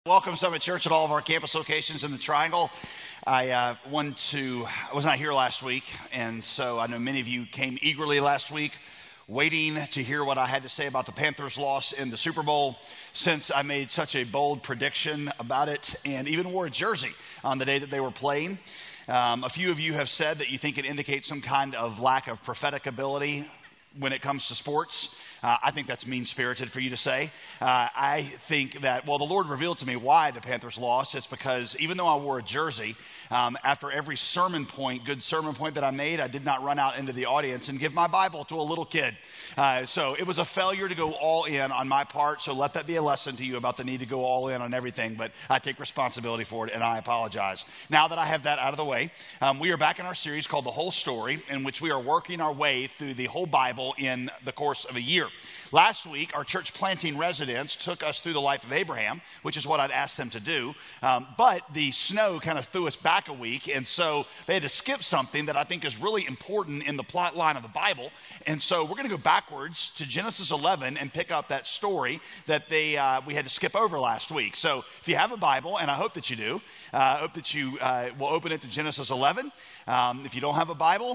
Welcome, Summit Church, at all of our campus locations in the Triangle. I was not here last week, and so I know many of you came eagerly last week, waiting to hear what I had to say about the Panthers' loss in the Super Bowl, since I made such a bold prediction about it and even wore a jersey on the day that they were playing. A few of you have said that you think it indicates some kind of lack of prophetic ability when it comes to sports. I think that's mean-spirited for you to say. I think that, the Lord revealed to me why the Panthers lost. It's because even though I wore a jersey, after every good sermon point that I made, I did not run out into the audience and give my Bible to a little kid. So it was a failure to go all in on my part, so let that be a lesson to you about the need to go all in on everything, but I take responsibility for it, and I apologize. Now that I have that out of the way, we are back in our series called The Whole Story, in which we are working our way through the whole Bible in the course of a year. Last week, our church planting residents took us through the life of Abraham, which is what I'd asked them to do. But the snow kind of threw us back a week, and so they had to skip something that I think is really important in the plot line of the Bible. And so we're going to go backwards to Genesis 11 and pick up that story that we had to skip over last week. So if you have a Bible, and I hope that you do, I hope that you will open it to Genesis 11. If you don't have a Bible,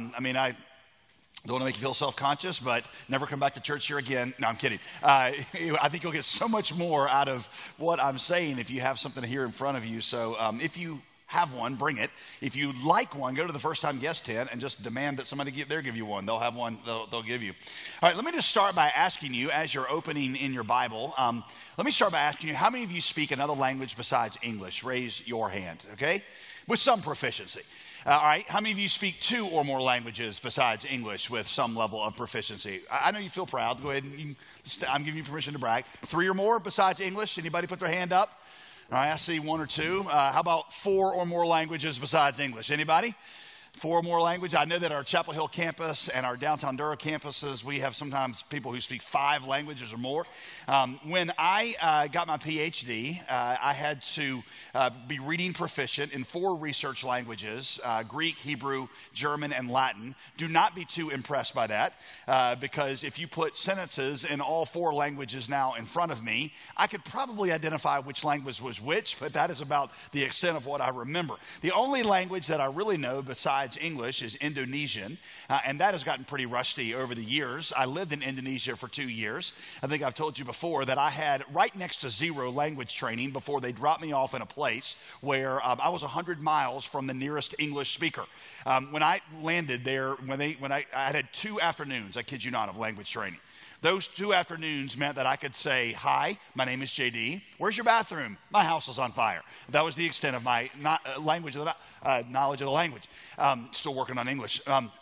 I don't want to make you feel self-conscious, but never come back to church here again. No, I'm kidding. I think you'll get so much more out of what I'm saying if you have something here in front of you. So if you have one, bring it. If you like one, go to the first time guest tent and just demand that somebody give you one. They'll have one, they'll give you. All right, let me just start by asking you, as you're opening in your Bible, let me start by asking you, how many of you speak another language besides English? Raise your hand, okay? With some proficiency. All right, how many of you speak 2 or more languages besides English with some level of proficiency? I know you feel proud. Go ahead. I'm giving you permission to brag. 3 or more besides English? Anybody put their hand up? All right, I see 1 or 2. How about 4 or more languages besides English? Anybody? 4 or more languages. I know that our Chapel Hill campus and our downtown Durham campuses, we have sometimes people who speak 5 languages or more. When I got my PhD, I had to be reading proficient in 4 research languages, Greek, Hebrew, German, and Latin. Do not be too impressed by that, because if you put sentences in all 4 languages now in front of me, I could probably identify which language was which, but that is about the extent of what I remember. The only language that I really know besides English is Indonesian, and that has gotten pretty rusty over the years. I lived in Indonesia for 2 years. I think I've told you before that I had right next to 0 language training before they dropped me off in a place where I was 100 miles from the nearest English speaker. When I landed there, I had 2 afternoons, I kid you not, of language training. Those 2 afternoons meant that I could say, "Hi, my name is JD. Where's your bathroom? My house is on fire." That was the extent of my knowledge of the language. Still working on English.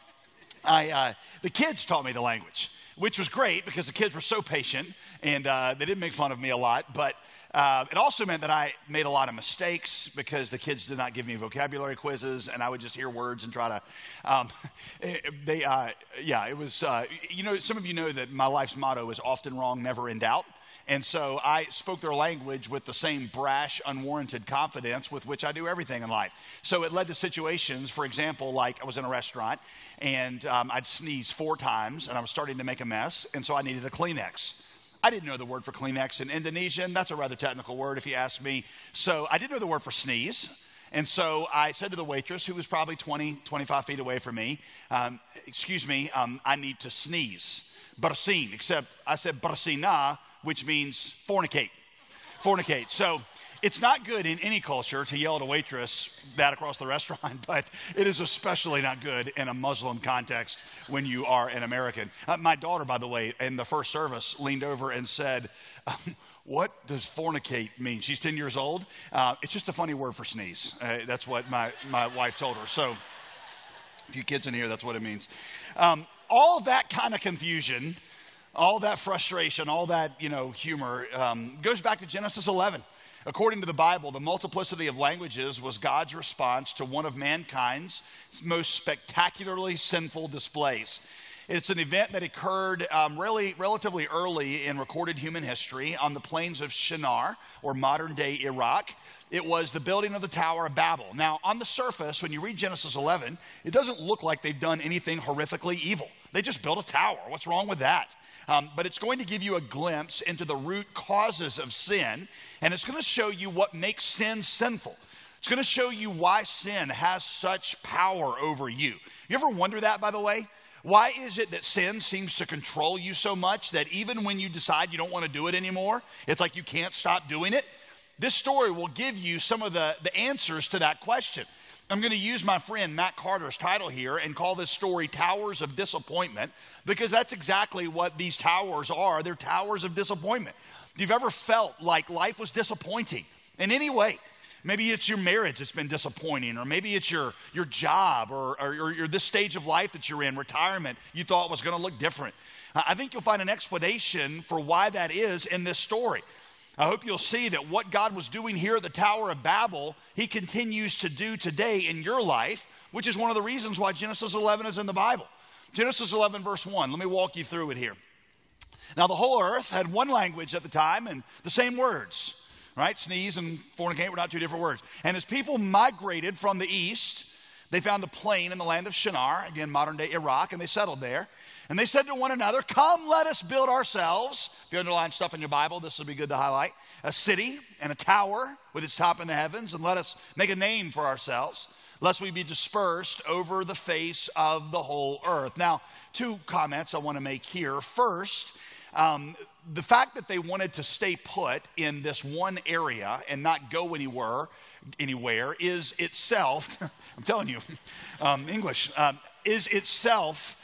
The kids taught me the language, which was great because the kids were so patient and they didn't make fun of me a lot. But it also meant that I made a lot of mistakes because the kids did not give me vocabulary quizzes, and I would just hear words and try to. It was. Some of you know that my life's motto is "often wrong, never in doubt." And so I spoke their language with the same brash, unwarranted confidence with which I do everything in life. So it led to situations, for example, like I was in a restaurant and I'd sneeze 4 times and I was starting to make a mess, and so I needed a Kleenex. I didn't know the word for Kleenex in Indonesian. That's a rather technical word if you ask me. So I didn't know the word for sneeze. And so I said to the waitress, who was probably 20, 25 feet away from me, "Excuse me, I need to sneeze. Bersin," except I said bersina, which means fornicate. Fornicate. So it's not good in any culture to yell at a waitress that across the restaurant, but it is especially not good in a Muslim context when you are an American. My daughter, by the way, in the first service leaned over and said, "What does fornicate mean?" She's 10 years old. It's just a funny word for sneeze. That's what my wife told her. So if you kids in here, that's what it means. All that kind of confusion, all that frustration, all that, humor goes back to Genesis 11. According to the Bible, the multiplicity of languages was God's response to one of mankind's most spectacularly sinful displays. It's an event that occurred relatively early in recorded human history on the plains of Shinar, or modern-day Iraq. It was the building of the Tower of Babel. Now, on the surface, when you read Genesis 11, it doesn't look like they've done anything horrifically evil. They just built a tower. What's wrong with that? But it's going to give you a glimpse into the root causes of sin, and it's going to show you what makes sin sinful. It's going to show you why sin has such power over you. You ever wonder that, by the way? Why is it that sin seems to control you so much that even when you decide you don't want to do it anymore, it's like you can't stop doing it? This story will give you some of the answers to that question. I'm going to use my friend Matt Carter's title here and call this story Towers of Disappointment, because that's exactly what these towers are. They're towers of disappointment. If you've ever felt like life was disappointing in any way, maybe it's your marriage that's been disappointing, or maybe it's your job or this stage of life that you're in, retirement, you thought was going to look different. I think you'll find an explanation for why that is in this story. I hope you'll see that what God was doing here at the Tower of Babel, he continues to do today in your life, which is one of the reasons why Genesis 11 is in the Bible. Genesis 11 verse 1, let me walk you through it here. Now the whole earth had one language at the time and the same words, right? Sneeze and fornicate were not two different words. And as people migrated from the east, they found a plain in the land of Shinar, again modern day Iraq, and they settled there. And they said to one another, come, let us build ourselves. If you underline stuff in your Bible, this will be good to highlight. A city and a tower with its top in the heavens, and let us make a name for ourselves, lest we be dispersed over the face of the whole earth. Now, two comments I want to make here. First, the fact that they wanted to stay put in this one area and not go anywhere is itself, I'm telling you, English, is itself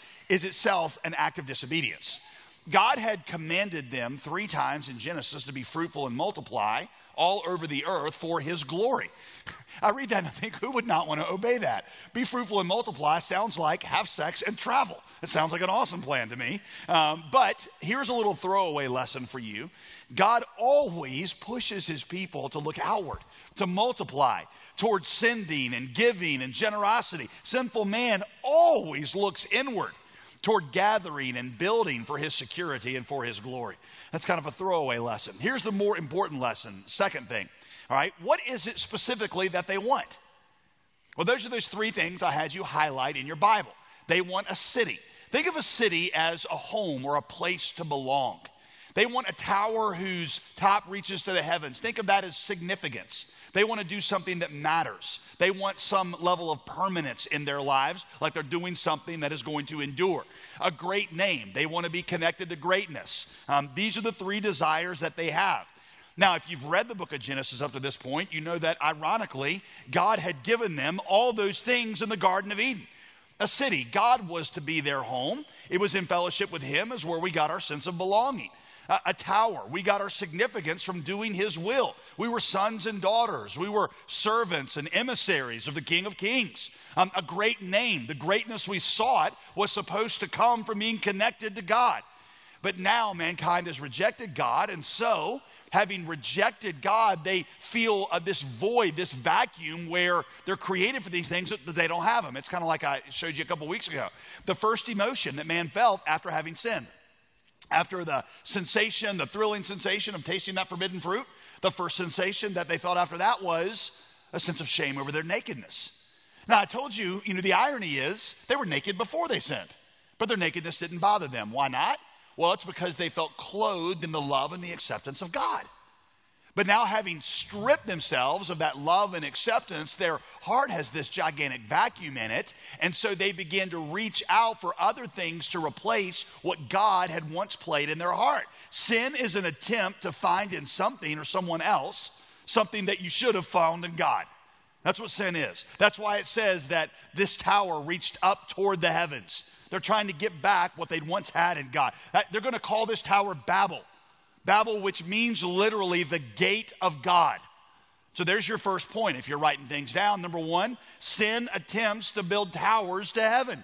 an act of disobedience. God had commanded them 3 times in Genesis to be fruitful and multiply all over the earth for his glory. I read that and I think, who would not want to obey that? Be fruitful and multiply sounds like have sex and travel. It sounds like an awesome plan to me. But here's a little throwaway lesson for you. God always pushes his people to look outward, to multiply, towards sending and giving and generosity. Sinful man always looks inward, toward gathering and building for his security and for his glory. That's kind of a throwaway lesson. Here's the more important lesson, second thing. All right, what is it specifically that they want? Well, those are those 3 things I had you highlight in your Bible. They want a city. Think of a city as a home or a place to belong. They want a tower whose top reaches to the heavens. Think of that as significance. They want to do something that matters. They want some level of permanence in their lives, like they're doing something that is going to endure. A great name. They want to be connected to greatness. These are the 3 desires that they have. Now, if you've read the book of Genesis up to this point, you know that ironically, God had given them all those things in the Garden of Eden. A city. God was to be their home. It was in fellowship with him is where we got our sense of belonging. A tower. We got our significance from doing his will. We were sons and daughters. We were servants and emissaries of the King of Kings. A great name. The greatness we sought was supposed to come from being connected to God. But now mankind has rejected God, and so having rejected God, they feel this void, this vacuum where they're created for these things that they don't have them. It's kind of like I showed you a couple weeks ago. The first emotion that man felt after having sinned. After the sensation, the thrilling sensation of tasting that forbidden fruit, the first sensation that they felt after that was a sense of shame over their nakedness. Now, I told you, the irony is they were naked before they sinned, but their nakedness didn't bother them. Why not? Well, it's because they felt clothed in the love and the acceptance of God. But now, having stripped themselves of that love and acceptance, their heart has this gigantic vacuum in it. And so they begin to reach out for other things to replace what God had once played in their heart. Sin is an attempt to find in something or someone else something that you should have found in God. That's what sin is. That's why it says that this tower reached up toward the heavens. They're trying to get back what they'd once had in God. They're going to call this tower Babel. Babel, which means literally the gate of God. So there's your first point if you're writing things down. Number 1, sin attempts to build towers to heaven.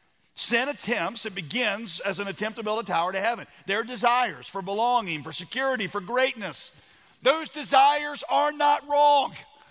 Sin attempts, it begins as an attempt to build a tower to heaven. Their desires for belonging, for security, for greatness. Those desires are not wrong.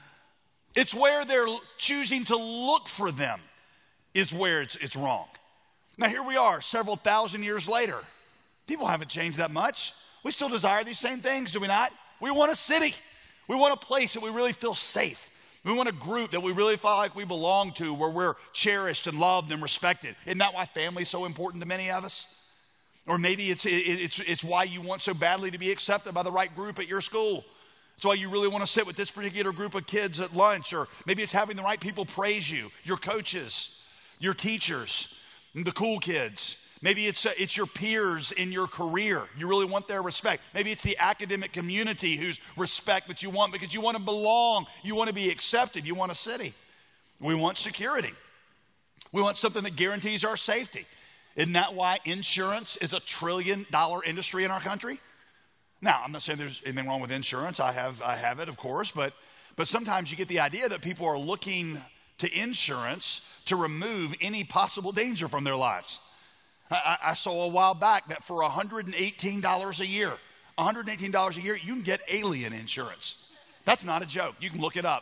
It's where they're choosing to look for them is where it's wrong. Now here we are several thousand years later. People haven't changed that much. We still desire these same things, do we not? We want a city. We want a place that we really feel safe. We want a group that we really feel like we belong to, where we're cherished and loved and respected. Isn't that why family's so important to many of us? Or maybe it's why you want so badly to be accepted by the right group at your school. It's why you really want to sit with this particular group of kids at lunch. Or maybe it's having the right people praise you, your coaches, your teachers, the cool kids. Maybe it's your peers in your career. You really want their respect. Maybe it's the academic community whose respect that you want because you want to belong. You want to be accepted. You want a city. We want security. We want something that guarantees our safety. Isn't that why insurance is a $1 trillion industry in our country? Now, I'm not saying there's anything wrong with insurance. I have it, of course. But sometimes you get the idea that people are looking to insurance to remove any possible danger from their lives. I saw a while back that for $118 a year, you can get alien insurance. That's not a joke. You can look it up.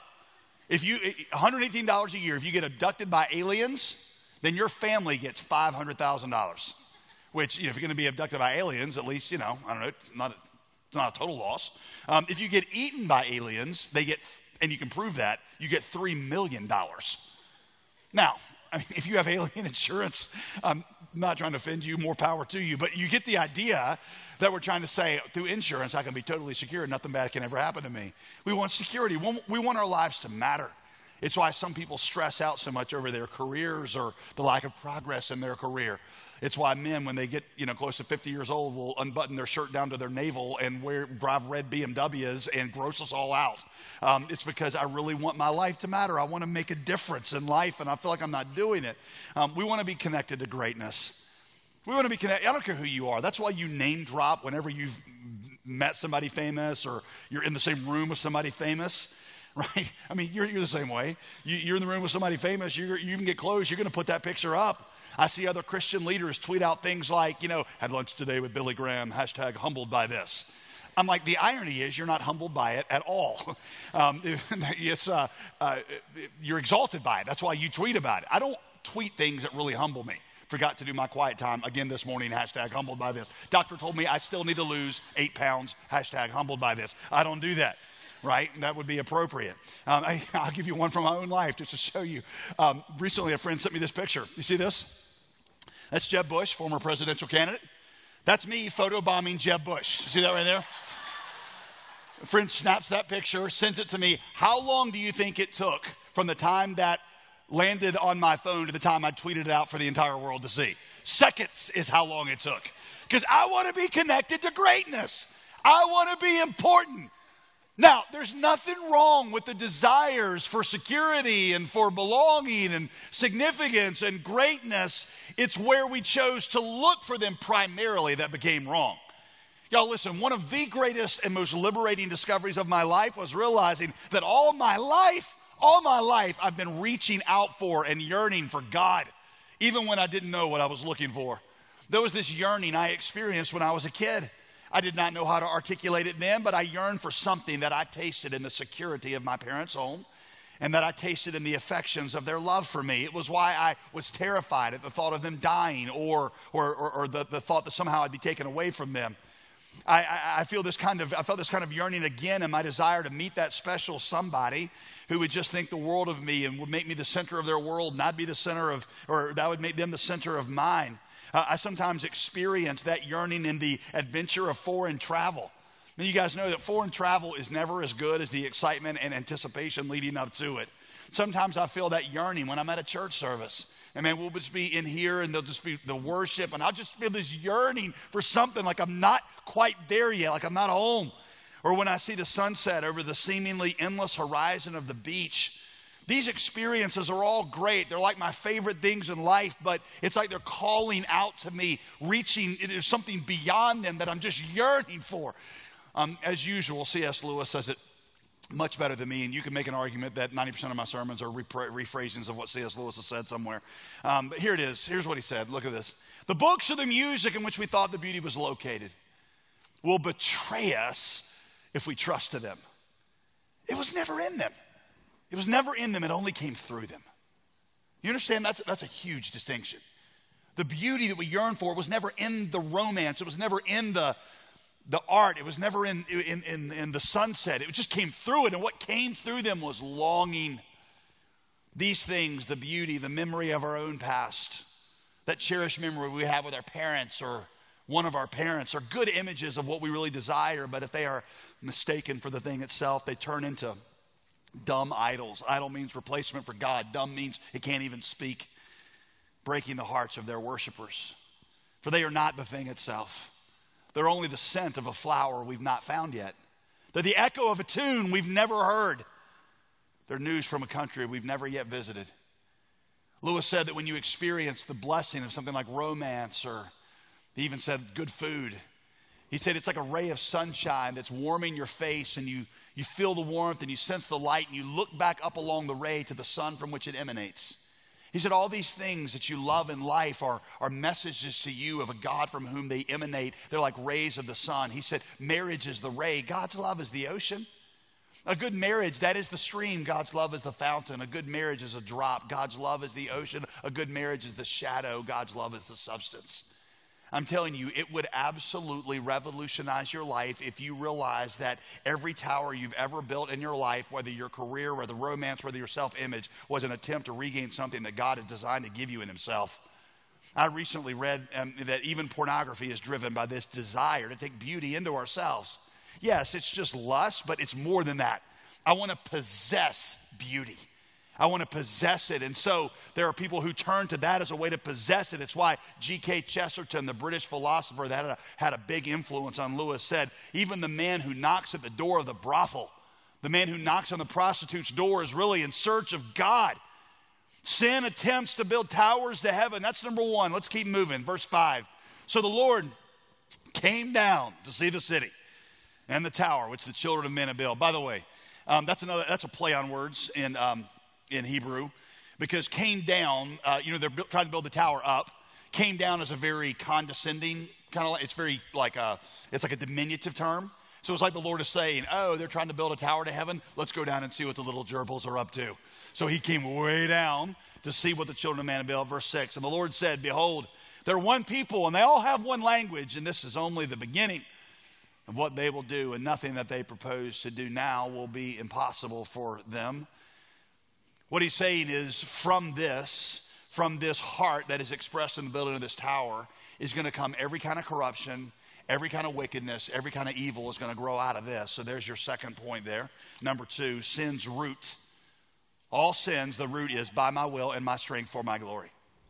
$118 a year, if you get abducted by aliens, then your family gets $500,000. Which, if you're going to be abducted by aliens, at least, I don't know, it's not a total loss. If you get eaten by aliens, and you can prove that, you get $3 million. Now, if you have alien insurance, I'm not trying to offend you, more power to you, but you get the idea that we're trying to say through insurance, I can be totally secure, nothing bad can ever happen to me. We want security. We want our lives to matter. It's why some people stress out so much over their careers or the lack of progress in their career. It's why men, when they get close to 50 years old, will unbutton their shirt down to their navel and drive red BMWs and gross us all out. It's because I really want my life to matter. I want to make a difference in life, and I feel like I'm not doing it. We want to be connected to greatness. We want to be connected. I don't care who you are. That's why you name drop whenever you've met somebody famous or you're in the same room with somebody famous. Right? I mean, you're the same way. You're in the room with somebody famous. You even get close. You're going to put that picture up. I see other Christian leaders tweet out things like, had lunch today with Billy Graham, # humbled by this. I'm like, the irony is you're not humbled by it at all. You're exalted by it. That's why you tweet about it. I don't tweet things that really humble me. Forgot to do my quiet time again this morning, # humbled by this. Doctor told me I still need to lose 8 pounds, # humbled by this. I don't do that. Right? That would be appropriate. I'll give you one from my own life just to show you. Recently, a friend sent me this picture. You see this? That's Jeb Bush, former presidential candidate. That's me photobombing Jeb Bush. See that right there? A friend snaps that picture, sends it to me. How long do you think it took from the time that landed on my phone to the time I tweeted it out for the entire world to see? Seconds is how long it took. Because I want to be connected to greatness. I want to be important. Now, there's nothing wrong with the desires for security and for belonging and significance and greatness. It's where we chose to look for them primarily that became wrong. Y'all listen, one of the greatest and most liberating discoveries of my life was realizing that all my life, I've been reaching out for and yearning for God, even when I didn't know what I was looking for. There was this yearning I experienced when I was a kid. I did not know how to articulate it then, but I yearned for something that I tasted in the security of my parents' home and that I tasted in the affections of their love for me. It was why I was terrified at the thought of them dying or the thought that somehow I'd be taken away from them. I felt this kind of yearning again in my desire to meet that special somebody who would just think the world of me and would make me the center of their world and I'd be the center of, or that would make them the center of mine. I sometimes experience that yearning in the adventure of foreign travel. I mean, you guys know that foreign travel is never as good as the excitement and anticipation leading up to it. Sometimes I feel that yearning when I'm at a church service. And man, we'll just be in here and there'll just be the worship and I'll just feel this yearning for something like I'm not quite there yet, like I'm not home. Or when I see the sunset over the seemingly endless horizon of the beach. These experiences are all great. They're like my favorite things in life, but it's like they're calling out to me, reaching, there's something beyond them that I'm just yearning for. As usual, C.S. Lewis says it much better than me, and you can make an argument that 90% of my sermons are rephrasings of what C.S. Lewis has said somewhere. But here it is. Here's what he said. Look at this. The books or the music in which we thought the beauty was located will betray us if we trust to them. It was never in them. It was never in them. It only came through them. You understand? That's a huge distinction. The beauty that we yearn for was never in the romance. It was never in the the art. It was never in the sunset. It just came through it. And what came through them was longing. These things, the beauty, the memory of our own past, that cherished memory we have with our parents or one of our parents, are good images of what we really desire. But if they are mistaken for the thing itself, they turn into dumb idols. Idol means replacement for God. Dumb means it can't even speak, breaking the hearts of their worshipers. For they are not the thing itself. They're only the scent of a flower we've not found yet. They're the echo of a tune we've never heard. They're news from a country we've never yet visited. Lewis said that when you experience the blessing of something like romance, or he even said good food, he said it's like a ray of sunshine that's warming your face, and you feel the warmth and you sense the light, and you look back up along the ray to the sun from which it emanates. He said all these things that you love in life are messages to you of a God from whom they emanate. They're like rays of the sun. He said marriage is the ray. God's love is the ocean. A good marriage, that is the stream. God's love is the fountain. A good marriage is a drop. God's love is the ocean. A good marriage is the shadow. God's love is the substance. I'm telling you, it would absolutely revolutionize your life if you realize that every tower you've ever built in your life, whether your career, whether romance, whether your self-image, was an attempt to regain something that God had designed to give you in himself. I recently read that even pornography is driven by this desire to take beauty into ourselves. Yes, it's just lust, but it's more than that. I want to possess beauty. I want to possess it. And so there are people who turn to that as a way to possess it. It's why G.K. Chesterton, the British philosopher that had a big influence on Lewis, said, even the man who knocks at the door of the brothel, the man who knocks on the prostitute's door, is really in search of God. Sin attempts to build towers to heaven. That's number one. Let's keep moving. Verse 5. So the Lord came down to see the city and the tower which the children of men have built. By the way, that's a play on words in Hebrew, because came down, they're trying to build the tower up. Came down is a very condescending kind of, it's like a diminutive term. So it's like the Lord is saying, oh, they're trying to build a tower to heaven. Let's go down and see what the little gerbils are up to. So he came way down to see what the children of man have built. Verse 6, and the Lord said, behold, they're one people, and they all have one language, and this is only the beginning of what they will do, and nothing that they propose to do now will be impossible for them. What he's saying is from this heart that is expressed in the building of this tower is going to come every kind of corruption, every kind of wickedness, every kind of evil is going to grow out of this. So there's your second point there. Number 2, sin's root. All sins, the root is by my will and my strength for my glory.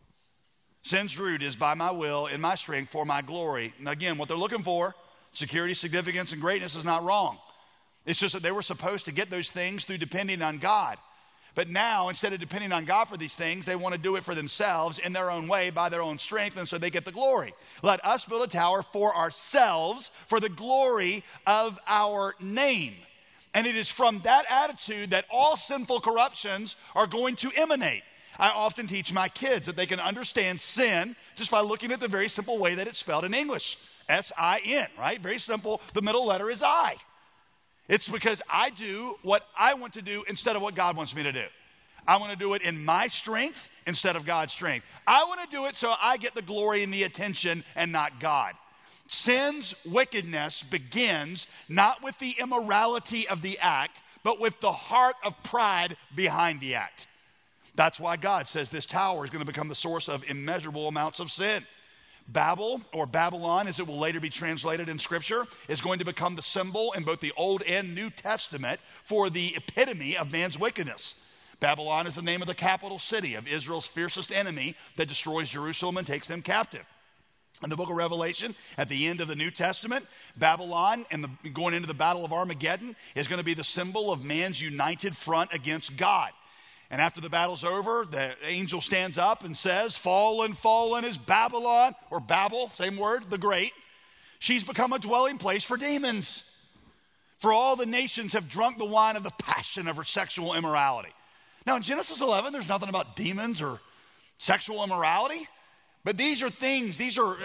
Sin's root is by my will and my strength for my glory. And again, what they're looking for, security, significance, and greatness, is not wrong. It's just that they were supposed to get those things through depending on God. But now, instead of depending on God for these things, they want to do it for themselves in their own way, by their own strength, and so they get the glory. Let us build a tower for ourselves, for the glory of our name. And it is from that attitude that all sinful corruptions are going to emanate. I often teach my kids that they can understand sin just by looking at the very simple way that it's spelled in English. S-I-N, right? Very simple. The middle letter is I. It's because I do what I want to do instead of what God wants me to do. I want to do it in my strength instead of God's strength. I want to do it so I get the glory and the attention and not God. Sin's wickedness begins not with the immorality of the act, but with the heart of pride behind the act. That's why God says this tower is going to become the source of immeasurable amounts of sin. Babel, or Babylon, as it will later be translated in Scripture, is going to become the symbol in both the Old and New Testament for the epitome of man's wickedness. Babylon is the name of the capital city of Israel's fiercest enemy that destroys Jerusalem and takes them captive. In the book of Revelation, at the end of the New Testament, Babylon, and going into the Battle of Armageddon, is going to be the symbol of man's united front against God. And after the battle's over, the angel stands up and says, fallen, fallen is Babylon, or Babel, same word, the great. She's become a dwelling place for demons. For all the nations have drunk the wine of the passion of her sexual immorality. Now in Genesis 11, there's nothing about demons or sexual immorality. But these are things,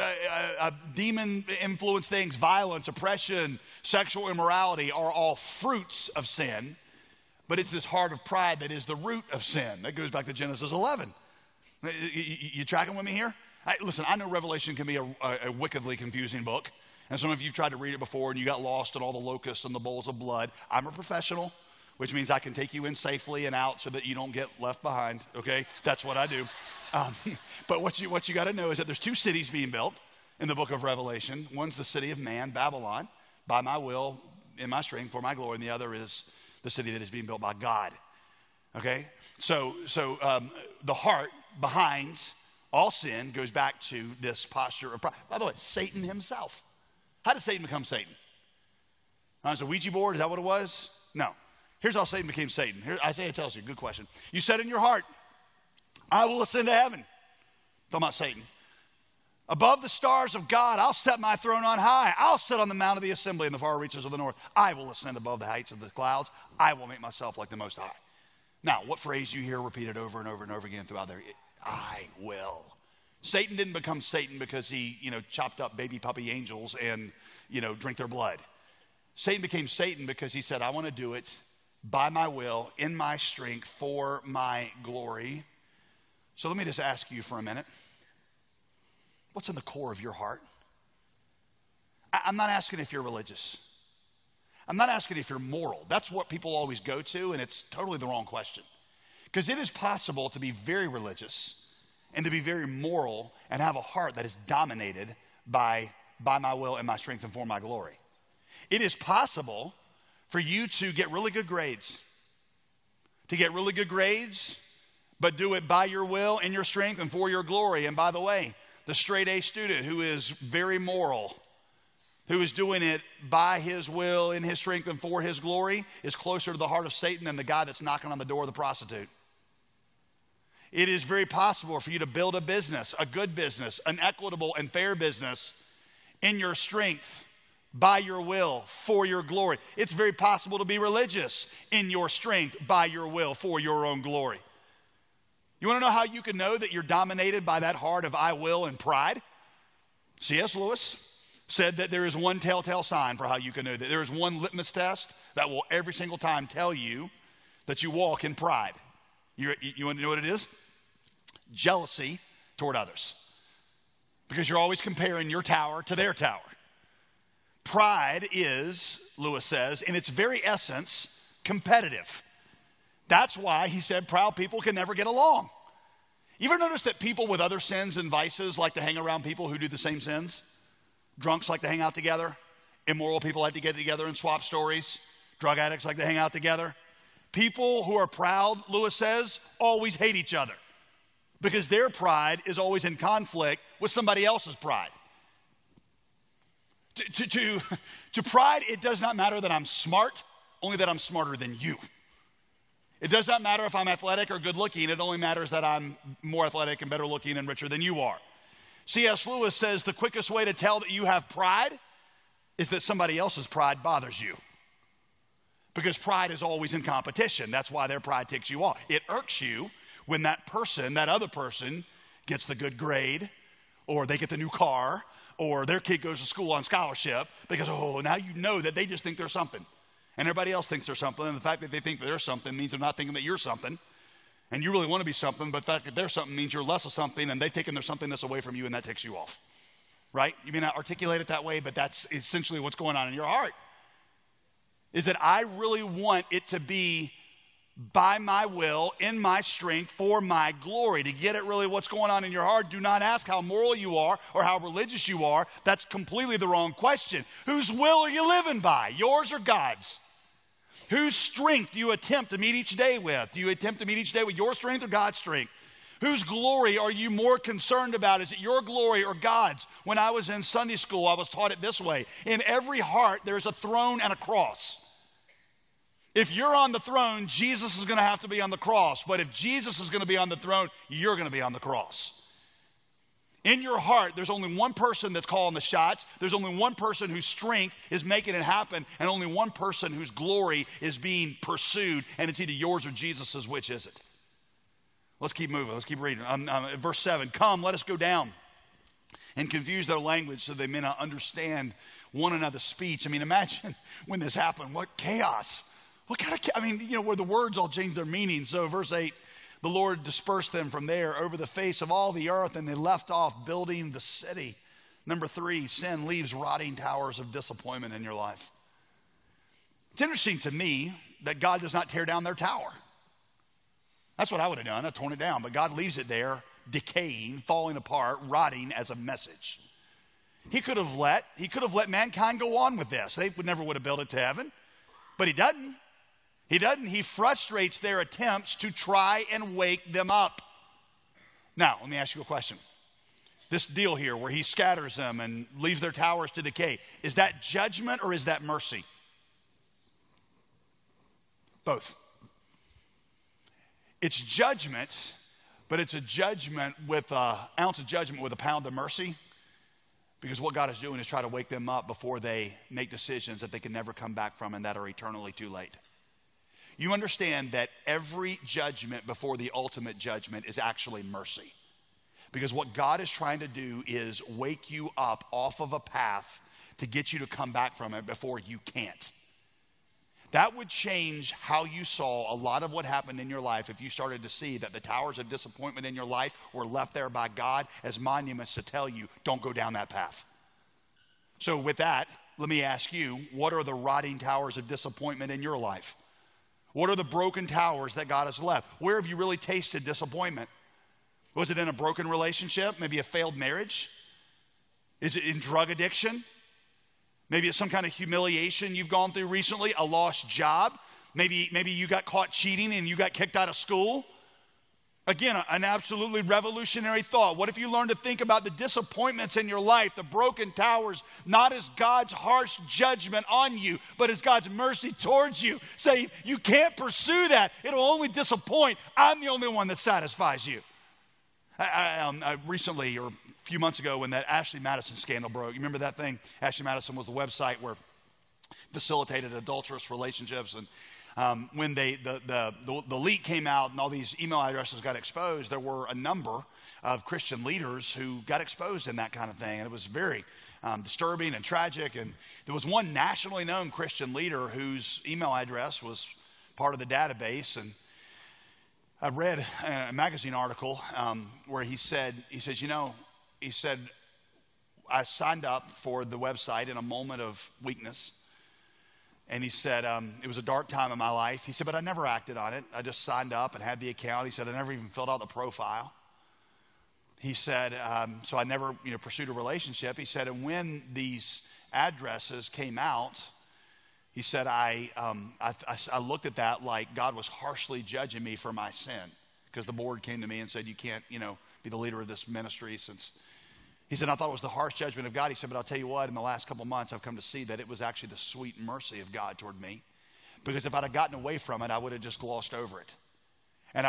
demon-influenced things, violence, oppression, sexual immorality are all fruits of sin. But it's this heart of pride that is the root of sin. That goes back to Genesis 11. You tracking with me here? Listen, I know Revelation can be a wickedly confusing book. And some of you tried to read it before and you got lost in all the locusts and the bowls of blood. I'm a professional, which means I can take you in safely and out so that you don't get left behind, okay? That's what I do. But what you got to know is that there's two cities being built in the book of Revelation. One's the city of man, Babylon, by my will, in my strength, for my glory, and the other is the city that is being built by God, okay? So the heart behind all sin goes back to this posture of pride. By the way, Satan himself. How did Satan become Satan? Was it a Ouija board? Is that what it was? No. Here's how Satan became Satan. Here, Isaiah tells you, good question. You said in your heart, I will ascend to heaven. Talking about Satan. Above the stars of God, I'll set my throne on high. I'll sit on the mount of the assembly in the far reaches of the north. I will ascend above the heights of the clouds. I will make myself like the Most High. Now, what phrase you hear repeated over and over and over again throughout there? I will. Satan didn't become Satan because he, chopped up baby puppy angels and, drink their blood. Satan became Satan because he said, I want to do it by my will, in my strength, for my glory. So let me just ask you for a minute. What's in the core of your heart? I'm not asking if you're religious. I'm not asking if you're moral. That's what people always go to, and it's totally the wrong question. Because it is possible to be very religious and to be very moral and have a heart that is dominated by my will and my strength and for my glory. It is possible for you to get really good grades, but do it by your will and your strength and for your glory. And by the way, the straight A student who is very moral, who is doing it by his will, in his strength, and for his glory, is closer to the heart of Satan than the guy that's knocking on the door of the prostitute. It is very possible for you to build a business, a good business, an equitable and fair business in your strength, by your will, for your glory. It's very possible to be religious in your strength, by your will, for your own glory. You want to know how you can know that you're dominated by that heart of I will and pride? C.S. Lewis said that there is one telltale sign for how you can know that. There is one litmus test that will every single time tell you that you walk in pride. You want to know what it is? Jealousy toward others. Because you're always comparing your tower to their tower. Pride is, Lewis says, in its very essence, competitive. That's why he said proud people can never get along. You ever notice that people with other sins and vices like to hang around people who do the same sins? Drunks like to hang out together. Immoral people like to get together and swap stories. Drug addicts like to hang out together. People who are proud, Lewis says, always hate each other because their pride is always in conflict with somebody else's pride. To pride, it does not matter that I'm smart, only that I'm smarter than you. It does not matter if I'm athletic or good looking. It only matters that I'm more athletic and better looking and richer than you are. C.S. Lewis says the quickest way to tell that you have pride is that somebody else's pride bothers you. Because pride is always in competition. That's why their pride ticks you off. It irks you when that other person gets the good grade, or they get the new car, or their kid goes to school on scholarship, because, now you know that they just think they're something. And everybody else thinks they're something, and the fact that they think that they're something means they're not thinking that you're something. And you really want to be something, but the fact that they're something means you're less of something, and they've taken their somethingness away from you, and that takes you off. Right? You may not articulate it that way, but that's essentially what's going on in your heart. Is that I really want it to be by my will, in my strength, for my glory. To get at really what's going on in your heart, do not ask how moral you are or how religious you are. That's completely the wrong question. Whose will are you living by, yours or God's? Whose strength do you attempt to meet each day with? Do you attempt to meet each day with your strength or God's strength? Whose glory are you more concerned about? Is it your glory or God's? When I was in Sunday school, I was taught it this way. In every heart, there's a throne and a cross. If you're on the throne, Jesus is going to have to be on the cross. But if Jesus is going to be on the throne, you're going to be on the cross. In your heart, there's only one person that's calling the shots. There's only one person whose strength is making it happen, and only one person whose glory is being pursued, and it's either yours or Jesus's. Which is it? Let's keep moving. Let's keep reading. Verse 7, come, let us go down and confuse their language so they may not understand one another's speech. I mean, imagine when this happened. What chaos. What kind of, where the words all change their meaning. So verse 8, the Lord dispersed them from there over the face of all the earth, and they left off building the city. Number 3, sin leaves rotting towers of disappointment in your life. It's interesting to me that God does not tear down their tower. That's what I would have done. I'd torn it down. But God leaves it there, decaying, falling apart, rotting as a message. He could have let mankind go on with this. They never would have built it to heaven. But he doesn't. He doesn't. He frustrates their attempts to try and wake them up. Now, let me ask you a question. This deal here where he scatters them and leaves their towers to decay, is that judgment or is that mercy? Both. It's judgment, but it's a judgment with an ounce of judgment with a pound of mercy. Because what God is doing is try to wake them up before they make decisions that they can never come back from and that are eternally too late. You understand that every judgment before the ultimate judgment is actually mercy. Because what God is trying to do is wake you up off of a path to get you to come back from it before you can't. That would change how you saw a lot of what happened in your life if you started to see that the towers of disappointment in your life were left there by God as monuments to tell you, don't go down that path. So with that, let me ask you, what are the rotting towers of disappointment in your life? What are the broken towers that God has left? Where have you really tasted disappointment? Was it in a broken relationship? Maybe a failed marriage? Is it in drug addiction? Maybe it's some kind of humiliation you've gone through recently, a lost job. Maybe you got caught cheating and you got kicked out of school. Again, an absolutely revolutionary thought. What if you learn to think about the disappointments in your life, the broken towers, not as God's harsh judgment on you, but as God's mercy towards you, saying, you can't pursue that. It'll only disappoint. I'm the only one that satisfies you. I recently, or a few months ago, when that Ashley Madison scandal broke, you remember that thing? Ashley Madison was the website where facilitated adulterous relationships, and when the leak came out and all these email addresses got exposed, there were a number of Christian leaders who got exposed in that kind of thing, and it was very disturbing and tragic. And there was one nationally known Christian leader whose email address was part of the database, and I read a magazine article where he said, I signed up for the website in a moment of weakness. And he said, it was a dark time in my life. He said, but I never acted on it. I just signed up and had the account. He said, I never even filled out the profile. He said, so I never pursued a relationship. He said, and when these addresses came out, he said, I looked at that like God was harshly judging me for my sin, because the board came to me and said, you can't, be the leader of this ministry since. He said, I thought it was the harsh judgment of God. He said, but I'll tell you what, in the last couple months, I've come to see that it was actually the sweet mercy of God toward me. Because if I'd have gotten away from it, I would have just glossed over it. And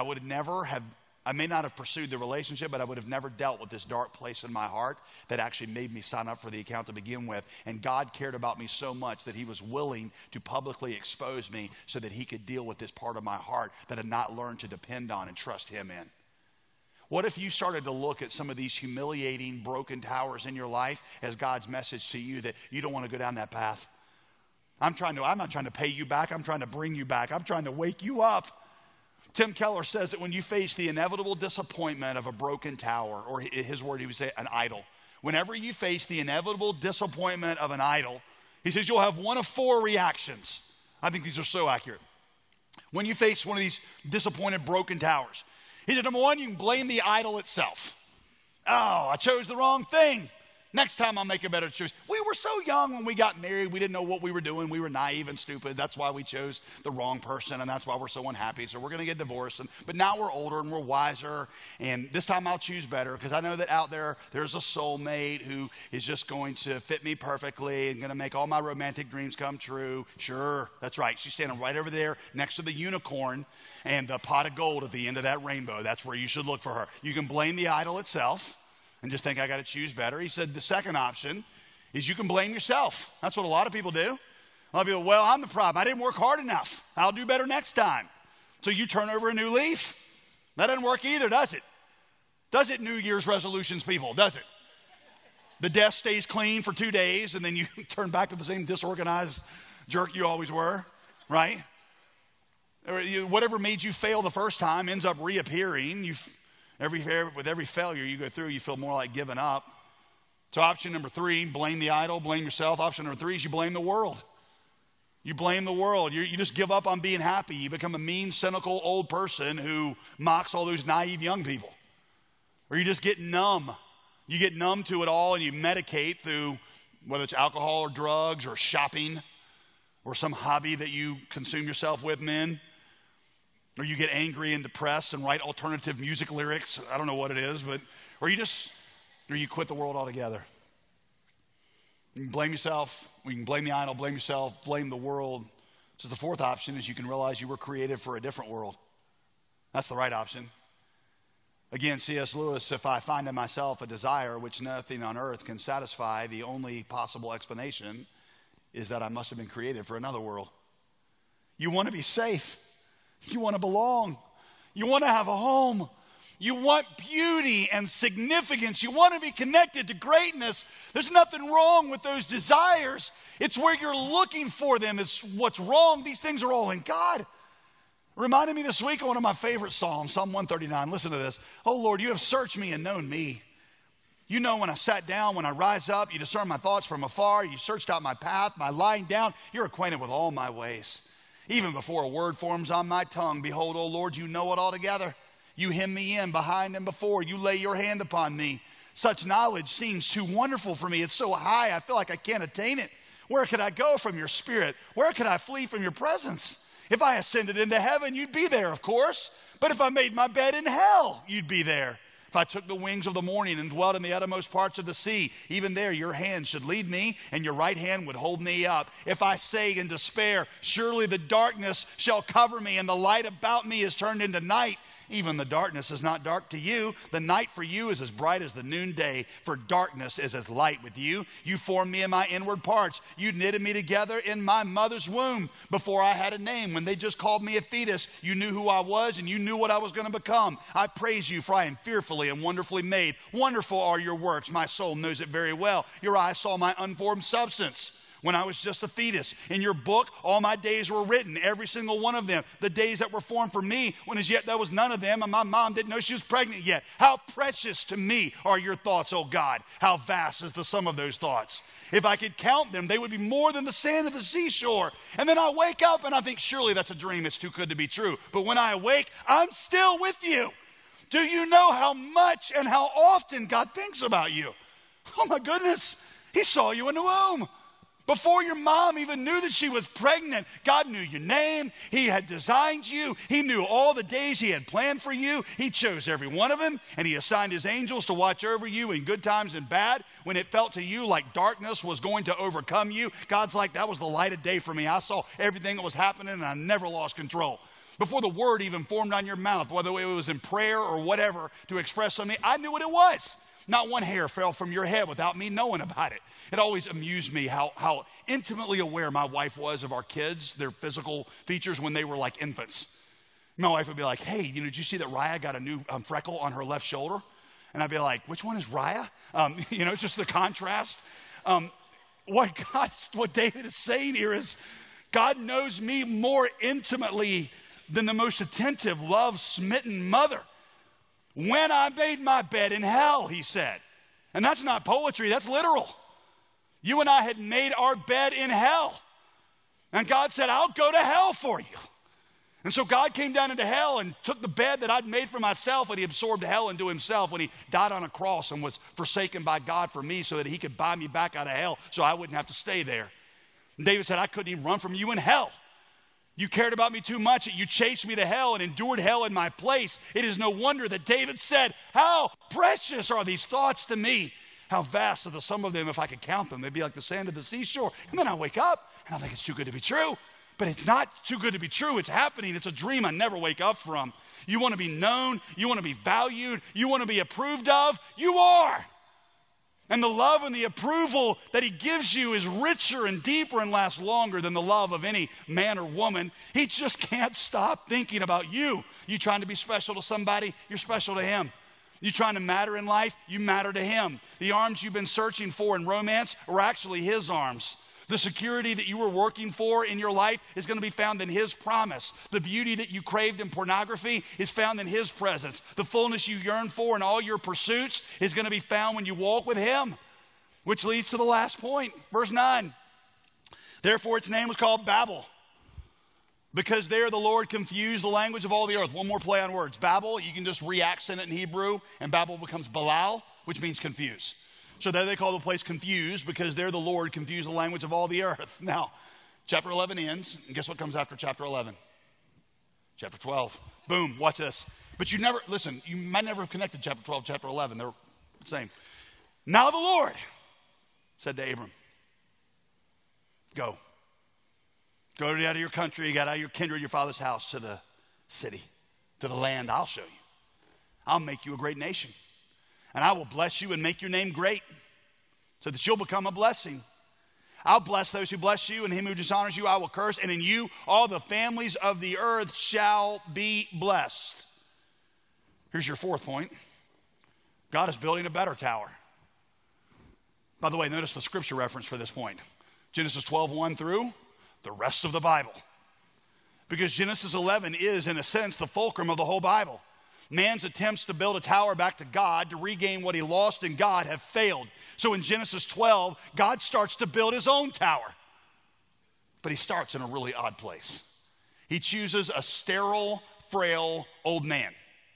I may not have pursued the relationship, but I would have never dealt with this dark place in my heart that actually made me sign up for the account to begin with. And God cared about me so much that he was willing to publicly expose me so that he could deal with this part of my heart that had not learned to depend on and trust him in. What if you started to look at some of these humiliating, broken towers in your life as God's message to you that you don't want to go down that path? I'm not trying to pay you back. I'm trying to bring you back. I'm trying to wake you up. Tim Keller says that when you face the inevitable disappointment of a broken tower, or his word, he would say an idol. Whenever you face the inevitable disappointment of an idol, he says you'll have one of 4 reactions. I think these are so accurate. When you face one of these disappointed, broken towers, he said, number 1, you can blame the idol itself. Oh, I chose the wrong thing. Next time I'll make a better choice. We were so young when we got married. We didn't know what we were doing. We were naive and stupid. That's why we chose the wrong person, and that's why we're so unhappy. So we're going to get divorced. But now we're older and we're wiser, and this time I'll choose better because I know that out there's a soulmate who is just going to fit me perfectly and going to make all my romantic dreams come true. Sure, that's right. She's standing right over there next to the unicorn and the pot of gold at the end of that rainbow. That's where you should look for her. You can blame the idol itself and just think I got to choose better. He said the second option is you can blame yourself. That's what a lot of people do. A lot of people, well, I'm the problem. I didn't work hard enough. I'll do better next time. So you turn over a new leaf. That doesn't work either, does it? Does it, New Year's resolutions people? Does it? The desk stays clean for 2 days and then you turn back to the same disorganized jerk you always were, right? Or whatever made you fail the first time ends up reappearing. With every failure you go through, you feel more like giving up. So option number 3, blame the idol, blame yourself. Option number 3 is you blame the world. You blame the world. You just give up on being happy. You become a mean, cynical old person who mocks all those naive young people. Or you just get numb. You get numb to it all and you medicate through whether it's alcohol or drugs or shopping or some hobby that you consume yourself with, men. Or you get angry and depressed and write alternative music lyrics. I don't know what it is, but or you quit the world altogether. You can blame yourself. You can blame the idol, blame yourself, blame the world. So the 4th option is you can realize you were created for a different world. That's the right option. Again, C.S. Lewis, if I find in myself a desire which nothing on earth can satisfy, the only possible explanation is that I must have been created for another world. You want to be safe. You want to belong. You want to have a home. You want beauty and significance. You want to be connected to greatness. There's nothing wrong with those desires. It's where you're looking for them. It's what's wrong. These things are all in God. Reminded me this week of one of my favorite Psalms, Psalm 139. Listen to this. Oh, Lord, you have searched me and known me. You know when I sat down, when I rise up, you discern my thoughts from afar. You searched out my path, my lying down. You're acquainted with all my ways. Even before a word forms on my tongue, behold, O Lord, you know it altogether. You hem me in behind and before. You lay your hand upon me. Such knowledge seems too wonderful for me. It's so high, I feel like I can't attain it. Where could I go from your spirit? Where could I flee from your presence? If I ascended into heaven, you'd be there, of course. But if I made my bed in hell, you'd be there. If I took the wings of the morning and dwelt in the uttermost parts of the sea, even there your hand should lead me, and your right hand would hold me up. If I say in despair, surely the darkness shall cover me, and the light about me is turned into night, even the darkness is not dark to you. The night for you is as bright as the noonday, for darkness is as light with you. You formed me in my inward parts. You knitted me together in my mother's womb. Before I had a name, when they just called me a fetus, you knew who I was and you knew what I was going to become. I praise you, for I am fearfully and wonderfully made. Wonderful are your works. My soul knows it very well. Your eyes saw my unformed substance when I was just a fetus. In your book, all my days were written, every single one of them. The days that were formed for me, when as yet there was none of them, and my mom didn't know she was pregnant yet. How precious to me are your thoughts, O God. How vast is the sum of those thoughts. If I could count them, they would be more than the sand of the seashore. And then I wake up and I think, surely that's a dream. It's too good to be true. But when I awake, I'm still with you. Do you know how much and how often God thinks about you? Oh my goodness, he saw you in the womb. Before your mom even knew that she was pregnant, God knew your name. He had designed you. He knew all the days he had planned for you. He chose every one of them, and he assigned his angels to watch over you in good times and bad. When it felt to you like darkness was going to overcome you, God's like, that was the light of day for me. I saw everything that was happening, and I never lost control. Before the word even formed on your mouth, whether it was in prayer or whatever to express something, I knew what it was. Not one hair fell from your head without me knowing about it. It always amused me how intimately aware my wife was of our kids, their physical features when they were like infants. My wife would be like, hey, did you see that Raya got a new freckle on her left shoulder? And I'd be like, which one is Raya? Just the contrast. What David is saying here is God knows me more intimately than the most attentive, love-smitten mother. When I made my bed in hell, he said. And that's not poetry, that's literal. You and I had made our bed in hell. And God said, I'll go to hell for you. And so God came down into hell and took the bed that I'd made for myself, and he absorbed hell into himself when he died on a cross and was forsaken by God for me so that he could buy me back out of hell so I wouldn't have to stay there. And David said, I couldn't even run from you in hell. You cared about me too much that you chased me to hell and endured hell in my place. It is no wonder that David said, how precious are these thoughts to me. How vast are the sum of them if I could count them. They'd be like the sand of the seashore. And then I wake up and I think it's too good to be true. But it's not too good to be true. It's happening. It's a dream I never wake up from. You want to be known. You want to be valued. You want to be approved of. You are. And the love and the approval that he gives you is richer and deeper and lasts longer than the love of any man or woman. He just can't stop thinking about you. You trying to be special to somebody, you're special to him. You trying to matter in life, you matter to him. The arms you've been searching for in romance are actually his arms. The security that you were working for in your life is going to be found in his promise. The beauty that you craved in pornography is found in his presence. The fullness you yearn for in all your pursuits is going to be found when you walk with him. which leads to the last point, verse 9. Therefore its name was called Babel, because there the Lord confused the language of all the earth. One more play on words. Babel, you can just re-accent it in Hebrew, and Babel becomes Balal, which means confuse. So there they call the place confused, because there the Lord confused the language of all the earth. Now, chapter 11 ends, and guess what comes after chapter 11? Chapter 12. Boom, watch this. But you might never have connected chapter 12, chapter 11. They're the same. Now the Lord said to Abram, go. Go out of your country, get out of your kindred, your father's house, to the city, to the land I'll show you. I'll make you a great nation. And I will bless you and make your name great, so that you'll become a blessing. I'll bless those who bless you, and him who dishonors you I will curse. And in you all the families of the earth shall be blessed. Here's your fourth point. God is building a better tower. By the way, notice the scripture reference for this point. Genesis 12:1 through the rest of the Bible. Because Genesis 11 is, in a sense, the fulcrum of the whole Bible. Man's attempts to build a tower back to God, to regain what he lost in God, have failed. So in Genesis 12, God starts to build his own tower. But he starts in a really odd place. He chooses a sterile, frail old man,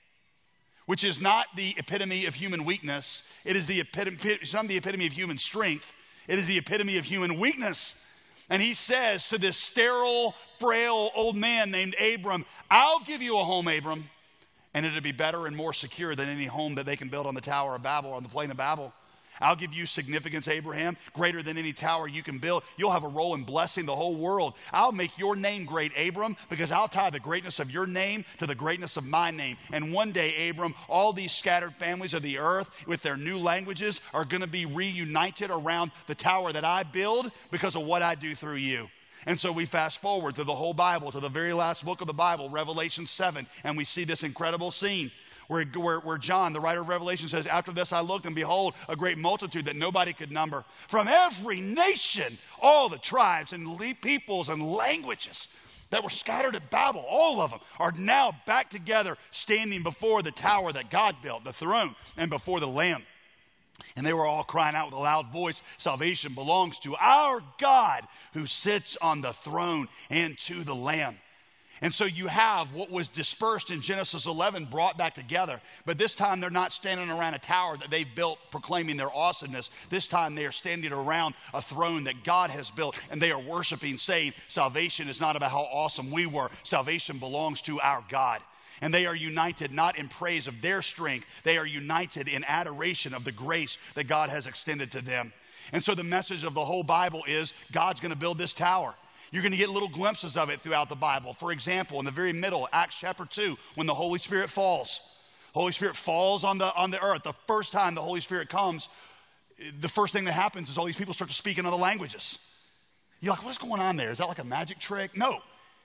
which is not the epitome of human weakness. It's not the epitome of human strength. It is the epitome of human weakness. And he says to this sterile, frail old man named Abram, I'll give you a home, Abram, and it'll be better and more secure than any home that they can build on the Tower of Babel or on the plain of Babel. I'll give you significance, Abraham, greater than any tower you can build. You'll have a role in blessing the whole world. I'll make your name great, Abram, because I'll tie the greatness of your name to the greatness of my name. And one day, Abram, all these scattered families of the earth with their new languages are going to be reunited around the tower that I build because of what I do through you. And so we fast forward through the whole Bible to the very last book of the Bible, Revelation 7, and we see this incredible scene. Where John, the writer of Revelation, says, after this I looked, and behold, a great multitude that nobody could number, from every nation, all the tribes and peoples and languages that were scattered at Babel, all of them are now back together, standing before the tower that God built, the throne, and before the Lamb. And they were all crying out with a loud voice, salvation belongs to our God who sits on the throne and to the Lamb. And so you have what was dispersed in Genesis 11 brought back together. But this time they're not standing around a tower that they built proclaiming their awesomeness. This time they are standing around a throne that God has built. And they are worshiping, saying, salvation is not about how awesome we were. Salvation belongs to our God. And they are united not in praise of their strength. They are united in adoration of the grace that God has extended to them. And so the message of the whole Bible is God's going to build this tower. You're going to get little glimpses of it throughout the Bible. For example, in the very middle, Acts chapter 2, when the Holy Spirit falls. Holy Spirit falls on the earth. The first time the Holy Spirit comes, the first thing that happens is all these people start to speak in other languages. You're like, what's going on there? Is that like a magic trick? No.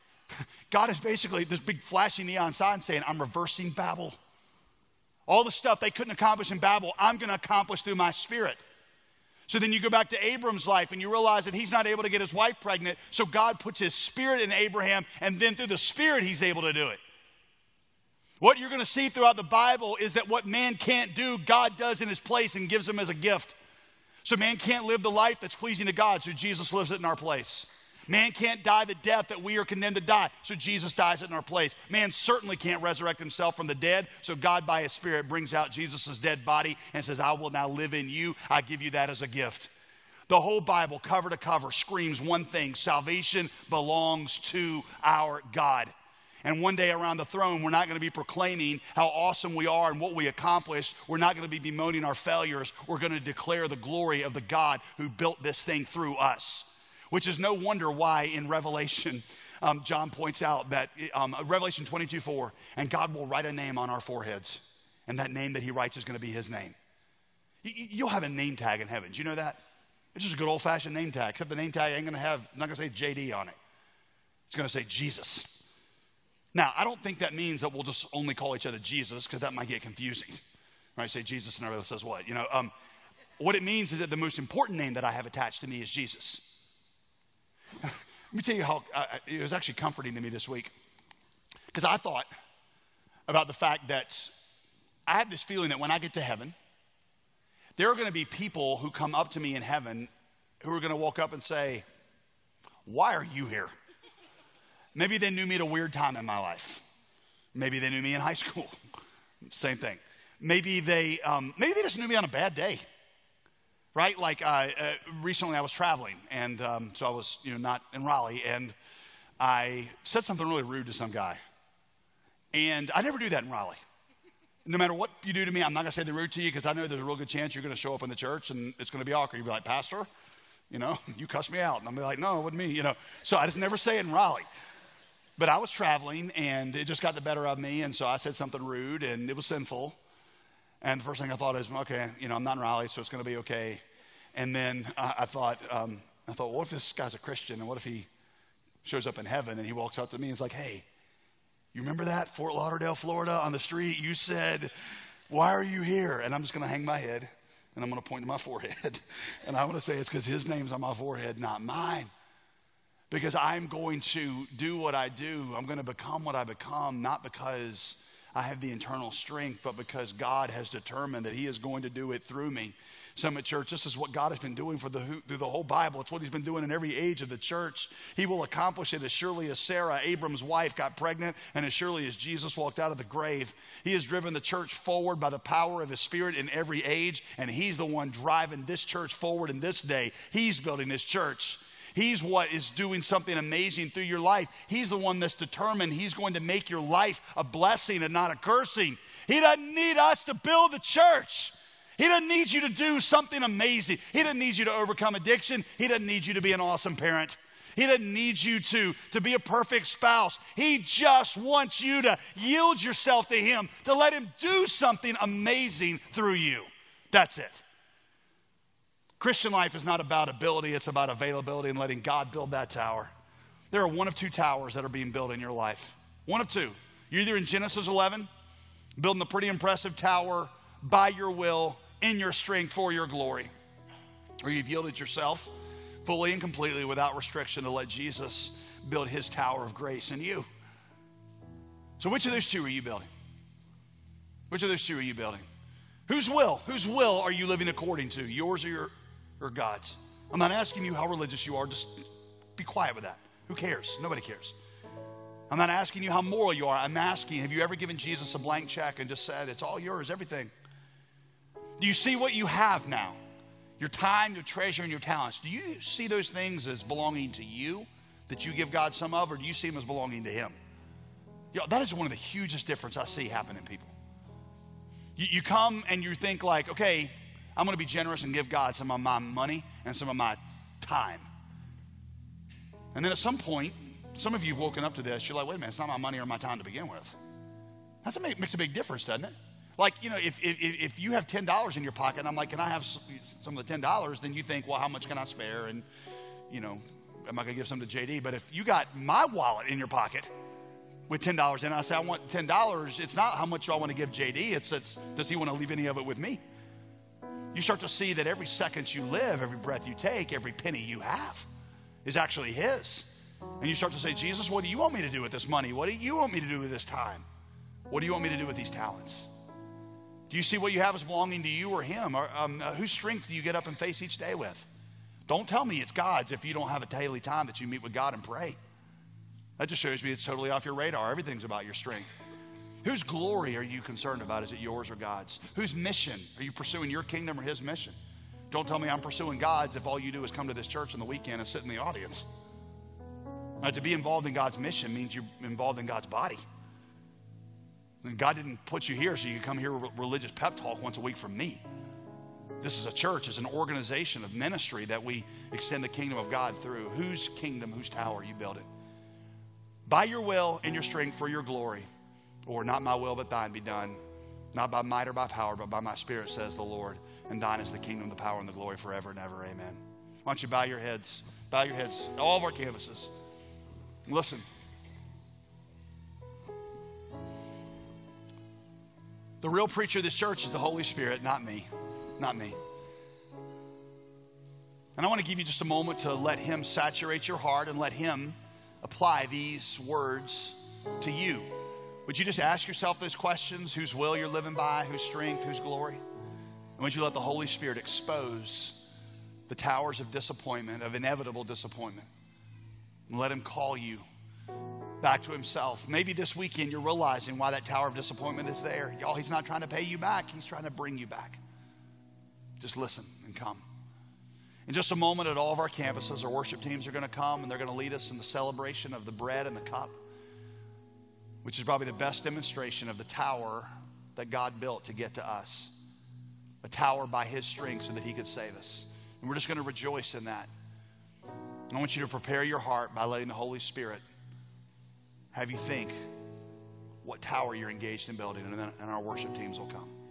God is basically this big flashing neon sign saying, I'm reversing Babel. All the stuff they couldn't accomplish in Babel, I'm going to accomplish through my Spirit. So then you go back to Abram's life and you realize that he's not able to get his wife pregnant. So God puts his Spirit in Abraham, and then through the Spirit he's able to do it. What you're going to see throughout the Bible is that what man can't do, God does in his place and gives him as a gift. So man can't live the life that's pleasing to God, so Jesus lives it in our place. Man can't die the death that we are condemned to die, so Jesus dies it in our place. Man certainly can't resurrect himself from the dead, so God by his Spirit brings out Jesus' dead body and says, I will now live in you. I give you that as a gift. The whole Bible, cover to cover, screams one thing: salvation belongs to our God. And one day around the throne, we're not going to be proclaiming how awesome we are and what we accomplished. We're not going to be bemoaning our failures. We're going to declare the glory of the God who built this thing through us. Which is no wonder why in Revelation, John points out that Revelation 22:4, and God will write a name on our foreheads. And that name that he writes is going to be his name. You'll have a name tag in heaven. Do you know that? It's just a good old-fashioned name tag, except the name tag ain't going to have, not going to say JD on it. It's going to say Jesus. Now, I don't think that means that we'll just only call each other Jesus, because that might get confusing. Right? Say Jesus and everybody says what? What it means is that the most important name that I have attached to me is Jesus. Let me tell you how it was actually comforting to me this week, because I thought about the fact that I have this feeling that when I get to heaven, there are going to be people who come up to me in heaven who are going to walk up and say, why are you here? Maybe they knew me at a weird time in my life. Maybe they knew me in high school. Same thing. Maybe they just knew me on a bad day, right? Like recently I was traveling, and so I was not in Raleigh, and I said something really rude to some guy. And I never do that in Raleigh. No matter what you do to me, I'm not going to say they're rude to you because I know there's a real good chance you're going to show up in the church and it's going to be awkward. You'll be like, Pastor, you cussed me out. And I'm like, no, it wasn't me, So I just never say it in Raleigh. But I was traveling and it just got the better of me. And so I said something rude and it was sinful. And the first thing I thought is, okay, I'm not in Raleigh, so it's going to be okay. And then I thought, what if this guy's a Christian? And what if he shows up in heaven and he walks up to me and is like, hey, you remember that Fort Lauderdale, Florida on the street? You said, why are you here? And I'm just going to hang my head and I'm going to point to my forehead. And I'm going to say it's because his name's on my forehead, not mine. Because I'm going to do what I do. I'm going to become what I become, not because I have the internal strength, but because God has determined that he is going to do it through me. Summit Church, this is what God has been doing through the whole Bible. It's what he's been doing in every age of the church. He will accomplish it as surely as Sarah, Abram's wife, got pregnant, and as surely as Jesus walked out of the grave. He has driven the church forward by the power of his Spirit in every age, and he's the one driving this church forward in this day. He's building this church. He's what is doing something amazing through your life. He's the one that's determined he's going to make your life a blessing and not a cursing. He doesn't need us to build the church. He doesn't need you to do something amazing. He doesn't need you to overcome addiction. He doesn't need you to be an awesome parent. He doesn't need you to be a perfect spouse. He just wants you to yield yourself to him, to let him do something amazing through you. That's it. Christian life is not about ability, it's about availability and letting God build that tower. There are one of two towers that are being built in your life. One of two. You're either in Genesis 11, building a pretty impressive tower by your will, in your strength, for your glory. Or you've yielded yourself fully and completely without restriction to let Jesus build his tower of grace in you. So which of those two are you building? Which of those two are you building? Whose will are you living according to? Yours or God's? I'm not asking you how religious you are. Just be quiet with that. Who cares? Nobody cares. I'm not asking you how moral you are. I'm asking, have you ever given Jesus a blank check and just said, it's all yours, everything? Do you see what you have now? Your time, your treasure, and your talents. Do you see those things as belonging to you that you give God some of, or do you see them as belonging to him? That is one of the hugest differences I see happen in people. You come and you think like, okay, I'm going to be generous and give God some of my money and some of my time. And then at some point, some of you have woken up to this. You're like, wait a minute, it's not my money or my time to begin with. That makes a big difference, doesn't it? Like, if you have $10 in your pocket, and I'm like, can I have some of the $10? Then you think, well, how much can I spare? And, am I going to give some to JD? But if you got my wallet in your pocket with $10 in it, I say, I want $10. It's not how much do I want to give JD. It's does he want to leave any of it with me? You start to see that every second you live, every breath you take, every penny you have is actually his. And you start to say, Jesus, what do you want me to do with this money? What do you want me to do with this time? What do you want me to do with these talents? Do you see what you have as belonging to you or him? Or, whose strength do you get up and face each day with? Don't tell me it's God's if you don't have a daily time that you meet with God and pray. That just shows me it's totally off your radar. Everything's about your strength. Whose glory are you concerned about? Is it yours or God's? Whose mission? Are you pursuing your kingdom or his mission? Don't tell me I'm pursuing God's if all you do is come to this church on the weekend and sit in the audience. Now, to be involved in God's mission means you're involved in God's body. And God didn't put you here so you can come here with religious pep talk once a week from me. This is a church, it's an organization of ministry that we extend the kingdom of God through. Whose kingdom, whose tower are you building? By your will and your strength for your glory, or not my will but thine be done, not by might or by power, but by my spirit, says the Lord. And thine is the kingdom, the power, and the glory forever and ever. Amen. Why don't you bow your heads, all of our campuses. Listen. The real preacher of this church is the Holy Spirit, not me. Not me. And I want to give you just a moment to let him saturate your heart and let him apply these words to you. Would you just ask yourself those questions? Whose will you're living by? Whose strength? Whose glory? And would you let the Holy Spirit expose the towers of disappointment, of inevitable disappointment, and let him call you back to himself. Maybe this weekend you're realizing why that tower of disappointment is there. Y'all, he's not trying to pay you back. He's trying to bring you back. Just listen and come. In just a moment at all of our campuses, our worship teams are going to come and they're going to lead us in the celebration of the bread and the cup, which is probably the best demonstration of the tower that God built to get to us. A tower by his strength so that he could save us. And we're just going to rejoice in that. And I want you to prepare your heart by letting the Holy Spirit have you think what tower you're engaged in building, and then our worship teams will come.